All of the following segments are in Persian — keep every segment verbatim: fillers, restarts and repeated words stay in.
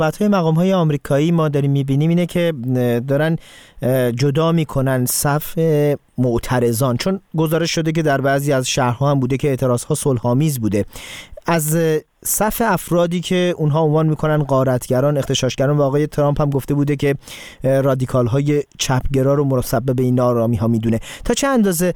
صحبت‌های مقام‌های آمریکایی ما داریم می‌بینیم اینه که دارن جدا می‌کنن صف معترضان، چون گزارش شده که در بعضی از شهرها هم بوده که اعتراضها صلح‌آمیز بوده، از صف افرادی که اونها عنوان میکنن غارتگران، اغتشاشگران، و آقای ترامپ هم گفته بوده که رادیکال‌های چپگرا رو مسبب این ناآرامی‌ها میدونه. تا چه اندازه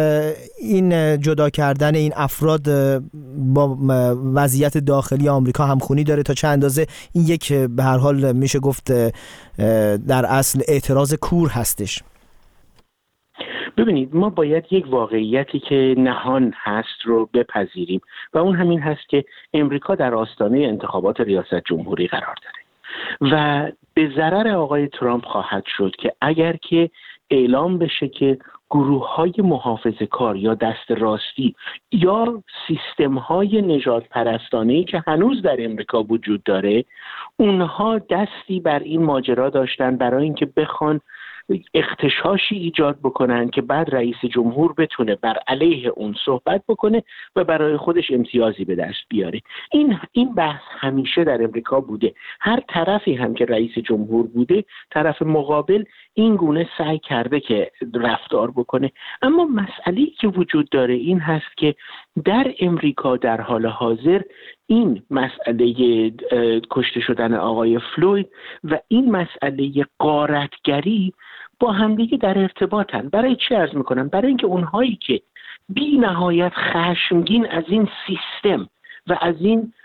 این جدا کردن این افراد با وضعیت داخلی آمریکا همخونی داره؟ تا چه اندازه این یک به هر حال میشه گفت در اصل اعتراض کور هستش؟ ببینید، ما باید یک واقعیتی که نهان هست رو بپذیریم و اون همین هست که امریکا در آستانه انتخابات ریاست جمهوری قرار داره و به ضرر آقای ترامپ خواهد شد که اگر که اعلام بشه که گروه‌های محافظه‌کار یا دست راستی یا سیستم‌های نژاد پرستانه‌ای که هنوز در امریکا وجود داره، اونها دستی بر این ماجرا داشتن برای اینکه بخوان اغتشاشی ایجاد بکنن که بعد رئیس جمهور بتونه بر علیه اون صحبت بکنه و برای خودش امتیازی به دست بیاره. این این بحث همیشه در امریکا بوده. هر طرفی هم که رئیس جمهور بوده، طرف مقابل این گونه سعی کرده که رفتار بکنه. اما مسئله‌ای که وجود داره این هست که در امریکا در حال حاضر این مسئله کشته شدن آقای فلوید و این مسئله غارتگری با همدیگه در ارتباطن. برای چی عرض میکنم؟ برای اینکه اونهایی که بی نهایت خشمگین از این سیستم و از این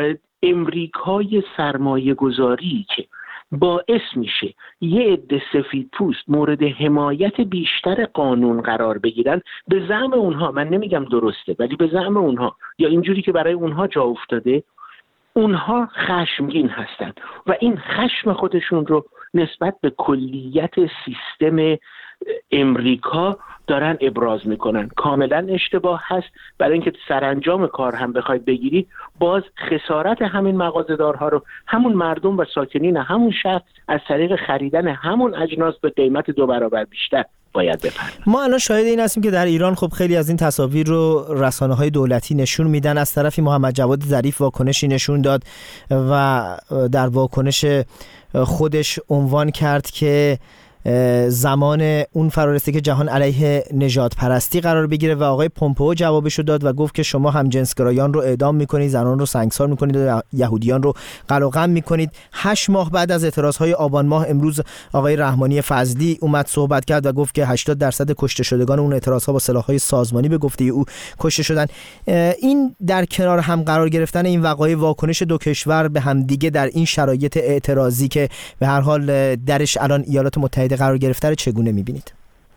امریکای سرمایه گذاری که باعث میشه یه عده سفید پوست مورد حمایت بیشتر قانون قرار بگیرن، به زعم اونها، من نمیگم درسته ولی به زعم اونها یا اینجوری که برای اونها جا افتاده، اونها خشمگین هستند و این خشم خودشون رو نسبت به کلیت سیستم امریکا دارن ابراز میکنن. کاملا اشتباه هست، برای اینکه سرانجام کار هم بخواید بگیرید، باز خسارت همین مغازه‌دارها رو همون مردم و ساکنین همون شهر از طریق خریدن همون اجناس به قیمت دو برابر بیشتر باید بپردازن. ما الان شاهد این هستیم که در ایران خب خیلی از این تصاویر رو رسانه‌های دولتی نشون میدن. از طرفی محمد جواد ظریف واکنشی نشون داد و در واکنش خودش عنوان کرد که زمان اون فرارسته که جهان علیه نژاد پرستی قرار بگیره و آقای پومپئو جوابشو داد و گفت که شما هم جنسگرایان رو اعدام میکنید، زنان رو سنگسار میکنید و یهودیان رو قلقم میکنید. هشت ماه بعد از اعتراضهای آبان ماه امروز آقای رحمانی فضلی اومد صحبت کرد و گفت که هشتاد درصد کشته شدگان اون اعتراضها با سلاح‌های سازمانی به گفته او کشته شدن. این در کنار هم قرار گرفتن این وقایع، واکنش دو کشور به هم دیگه در این شرایط اعتراضی که به هر حال درش الان ایالات متحده قرار گرفته رو چگونه می‌بینید؟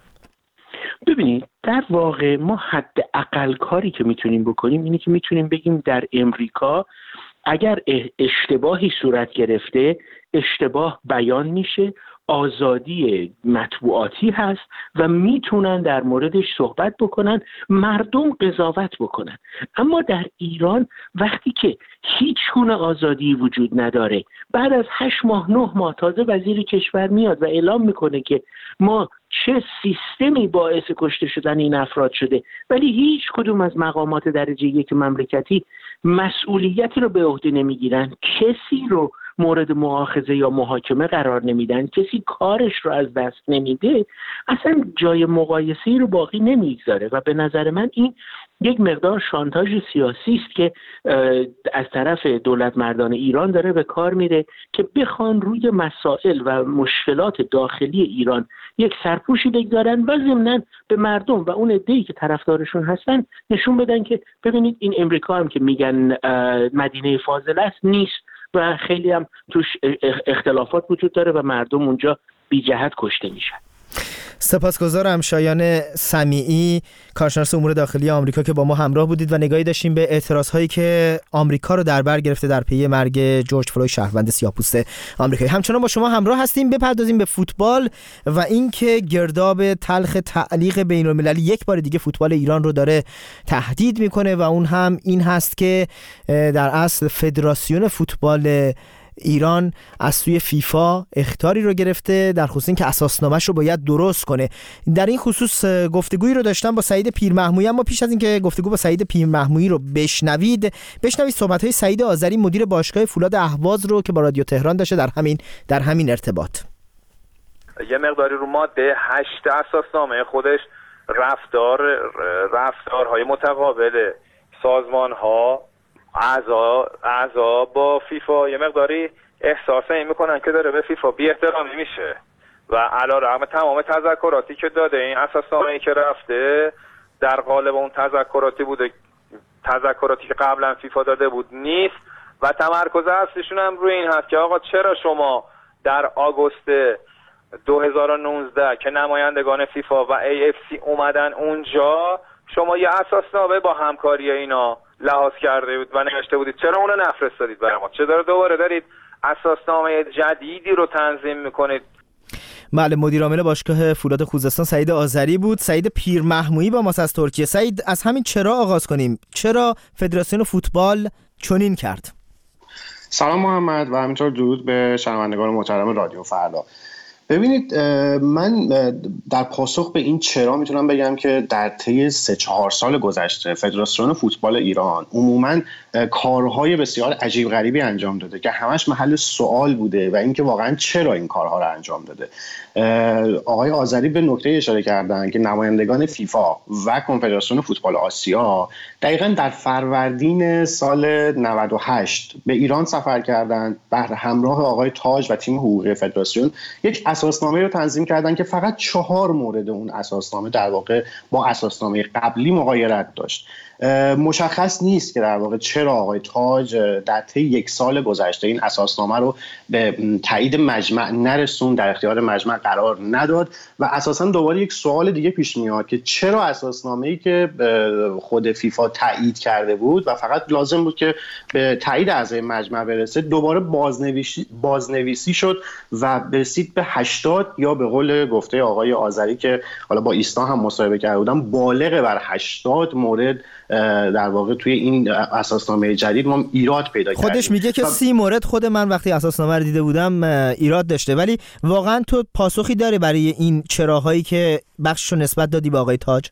ببینید، در واقع ما حداقل کاری که میتونیم بکنیم اینه که میتونیم بگیم در امریکا اگر اشتباهی صورت گرفته، اشتباه بیان میشه، آزادی مطبوعاتی هست و میتونن در موردش صحبت بکنن، مردم قضاوت بکنن. اما در ایران وقتی که هیچ گونه آزادی وجود نداره، بعد از هشت ماه نه ماه تازه وزیر کشور میاد و اعلام میکنه که ما چه سیستمی باعث کشته شدن این افراد شده، ولی هیچ کدوم از مقامات درجه یک مملکتی مسئولیتی رو به عهده نمیگیرن، کسی رو مورد مؤاخذه یا محاکمه قرار نمیدن، کسی کارش رو از دست نمیده، اصلا جای مقایسه‌ای رو باقی نمیگذاره و به نظر من این یک مقدار شانتاژ سیاسی است که از طرف دولت مردان ایران داره به کار میره که بخوان روی مسائل و مشکلات داخلی ایران یک سرپوشی بگذارن و ضمناً به مردم و اون عده‌ای که طرفدارشون هستن نشون بدن که ببینید این امریکا هم که میگن مدینه فاضله است نیست و خیلی هم توش اختلافات وجود داره و مردم اونجا بی جهت کشته میشن. سپاسگزارم شایان سمیعی، کارشناس امور داخلی آمریکا که با ما همراه بودید و نگاهی داشتیم به اعتراضهایی که آمریکا رو در بر گرفته در پی مرگ جورج فلوید شهروند سیاه‌پوست آمریکایی. همچنان با شما همراه هستیم. بپردازیم به فوتبال و اینکه گرداب تلخ تعلیق بین‌المللی یک بار دیگه فوتبال ایران رو داره تهدید میکنه و اون هم این هست که در اصل فدراسیون فوتبال ایران از سوی فیفا اخطاری رو گرفته، در خصوص این که اساسنامه‌اش رو باید درست کنه. در این خصوص گفتگویی رو داشتم با سعید پیرمحمویی، اما پیش از اینکه گفتگو با سعید پیرمحمویی رو بشنوید بشنوید صحبت‌های سعید آذری مدیر باشگاه فولاد اهواز رو که با رادیو تهران داشته در همین در همین ارتباط. یه مقداری رو ماده هشت اساسنامه خودش رفتار رفتارهای متقابل سازمان‌ها اعضا اعضا با فیفا یه مقداری احساس این میکنن که داره به فیفا بی احترامی میشه و علیرغم تمام تذکراتی که داده این اساسنامه‌ای که رفته در قالب اون تذکراتی بوده، تذکراتی که قبلا فیفا داده بود نیست و تمرکز اصلیشون هم روی این هست که آقا چرا شما در آگوست دو هزار و نوزده که نمایندگان فیفا و ای اف سی اومدن اونجا شما یه اساسنامه با همکاری اینا لحاظ کرده بود و نوشته بودید، چرا اونو نفرستادید برای ما؟ چرا دوباره دارید اساسنامه جدیدی رو تنظیم میکنید؟ بله، مدیر عامل باشگاه فولاد خوزستان سعید آذری بود. سعید پیرمحمویی با ماست از ترکیه. سعید، از همین چرا آغاز کنیم؟ چرا فدراسیون فوتبال چنین کرد؟ سلام محمد و همینطور درود به شنوندگان محترم رادیو فردا. ببینید، من در پاسخ به این چرا میتونم بگم که در طی سه چهار سال گذشته فدراسیون فوتبال ایران عموماً کارهای بسیار عجیب غریبی انجام داده که همش محل سوال بوده و اینکه واقعاً چرا این کارها رو انجام داده. آقای آذری به نکته اشاره کردن که نمایندگان فیفا و کنفدراسیون فوتبال آسیا دقیقاً در فروردین سال نود و هشت به ایران سفر کردند، بر همراه آقای تاج و تیم حقوقی فدراسیون یک اساسنامه رو تنظیم کردن که فقط چهار مورد اون اساسنامه در واقع با اساسنامه قبلی مغایرت داشت. مشخص نیست که در واقع چرا آقای تاج در طی یک سال گذشته این اساسنامه رو به تایید مجمع نرسون، در اختیار مجمع قرار نداد و اساسا دوباره یک سوال دیگه پیش میاد که چرا اساسنامه‌ای که خود فیفا تایید کرده بود و فقط لازم بود که به تایید اعضای مجمع برسه دوباره بازنویسی بازنویسی شد و رسید به هشتاد یا به قول گفته آقای آذری که حالا با ایسنا هم مصاحبه کرده بودم بالغ بر هشتاد مورد در واقع توی این اساسنامه جدید ما ایراد پیدا کردیم. خودش میگه که سی مورد خود من وقتی اساسنامه رو دیده بودم ایراد داشته، ولی واقعا تو پاسخی داری برای این چراهایی که بخششو نسبت دادی به آقای تاج؟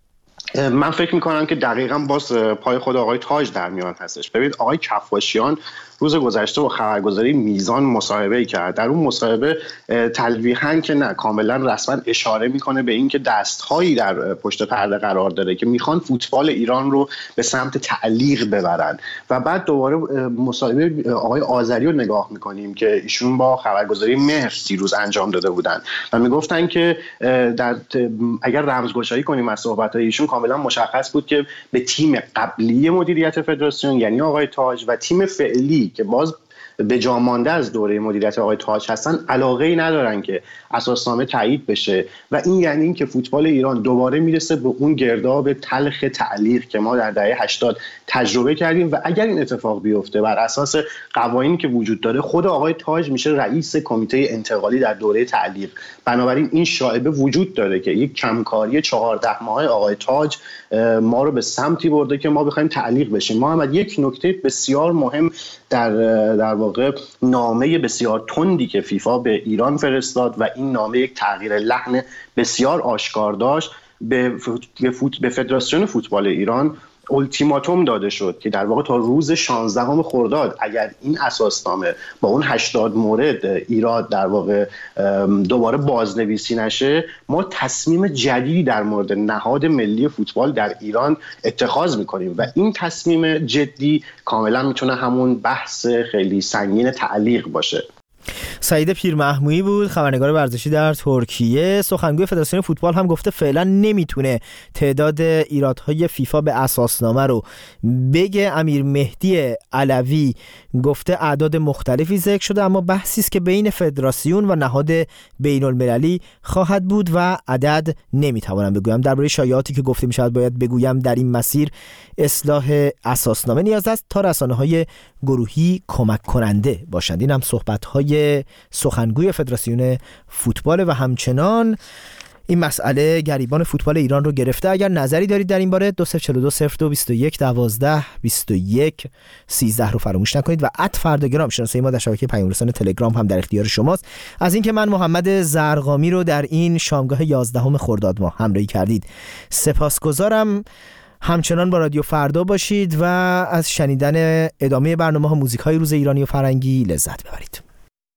من فکر میکنم که دقیقاً باز پای خود آقای تاج در میان هستش. ببینید، آقای کفاشیان روز گذشته با خبرگزاری میزان مصاحبه کرد. در اون مصاحبه تلویحاً که نه کاملا رسما اشاره میکنه به اینکه دستهایی در پشت پرده قرار داره که میخوان فوتبال ایران رو به سمت تعلیق ببرن و بعد دوباره مصاحبه آقای آذری رو نگاه میکنیم که ایشون با خبرگزاری مهر روز انجام داده بودن و میگفتن که در اگر رمزگشایی کنیم از صحبت‌های ایشون کاملا مشخص بود که به تیم قبلی مدیریت فدراسیون یعنی آقای تاج و تیم فعلی که باز به جا مانده از دوره مدیریت آقای تاج هستن علاقه‌ای ندارن که اساسنامه تایید بشه و این یعنی این که فوتبال ایران دوباره میرسه به اون گرداب تلخ تعلیق که ما در دهه هشتاد تجربه کردیم و اگر این اتفاق بیفته بر اساس قوانینی که وجود داره خود آقای تاج میشه رئیس کمیته انتقالی در دوره تعلیق. بنابراین این شایبه وجود داره که یک کمکاری چهارده ماهه آقای تاج ما رو به سمتی برده که ما بخوایم تعلیق بشیم. محمد، یک نکته بسیار مهم در در واقع نامه بسیار تندی که فیفا به ایران فرستاد و این نامه یک تغییر لحن بسیار آشکار داشت، به فوت... به فدراسیون فوتبال ایران التیماتوم داده شد که در واقع تا روز شانزدهم خرداد اگر این اساسنامه با اون هشتاد مورد ایراد در واقع دوباره بازنویسی نشه ما تصمیم جدیدی در مورد نهاد ملی فوتبال در ایران اتخاذ میکنیم و این تصمیم جدی کاملا میتونه همون بحث خیلی سنگین تعلیق باشه. سعید پیرمحمویی بود، خبرنگار ورزشی در ترکیه. سخنگوی فدراسیون فوتبال هم گفته فعلا نمیتونه تعداد ایرادهای فیفا به اساسنامه رو بگه. امیر مهدی علوی گفته اعداد مختلفی ذکر شده اما بحثی است که بین فدراسیون و نهاد بین المللی خواهد بود و عدد نمیتوانم بگویم. درباره شایعاتی که گفته میشود باید بگویم در این مسیر اصلاح اساسنامه نیاز است تا رسانه‌های گروهی کمک کننده باشند. این هم صحبت‌های سخنگوی فدراسیون فوتبال و همچنان این مسئله گریبان فوتبال ایران رو گرفته. اگر نظری دارید در این باره دو صفر چهار دو صفر دو بیست و یک دوازده بیست و یک سیزده رو فراموش نکنید و ات فرداگرام شناسه ما در شبکه پیام رسان تلگرام هم در اختیار شماست. از اینکه من محمد زرقامی رو در این شامگاه یازدهم خرداد ماه همراهی کردید سپاسگزارم. همچنان با رادیو فردا باشید و از شنیدن ادامه برنامه ها موزیک های روز ایرانی و فرنگی لذت ببرید.